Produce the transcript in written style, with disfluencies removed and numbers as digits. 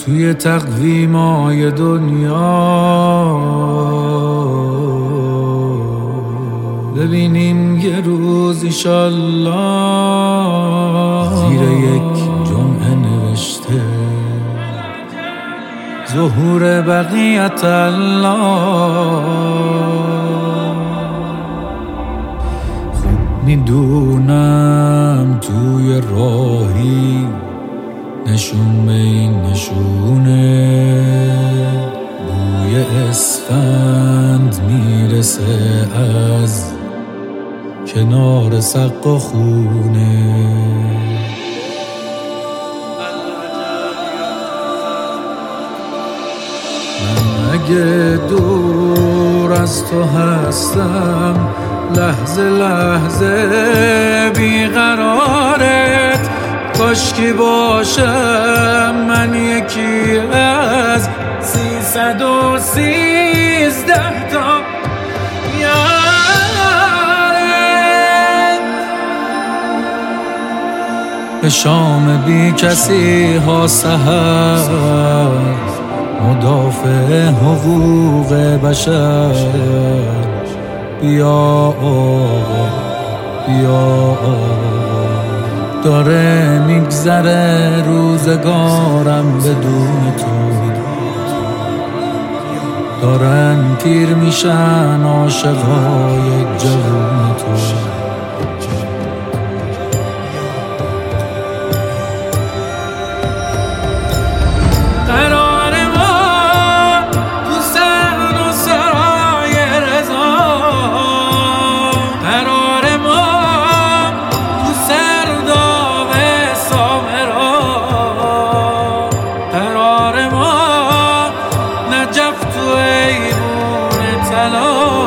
توی تقویمای دنیا ببینیم یه روز ایشالله زیر یک جمعه نوشته ظهور بقیت الله. خوب میدونم توی راهی نشون به این نشونه بوی اسفند میرسه از کنار سقا خونه. من اگه دور از تو هستم لحظه لحظه بیقرارت کاشکی باشم من یکی از 313 تا یارت. به شام بی کسی ها سحر مدافع حقوق بشر بیا آقا بیا آقا. داره میگذره روزگارم بدون تو، دارن پیر میشن عاشقای جوون تو. نجف تو ایوون طلا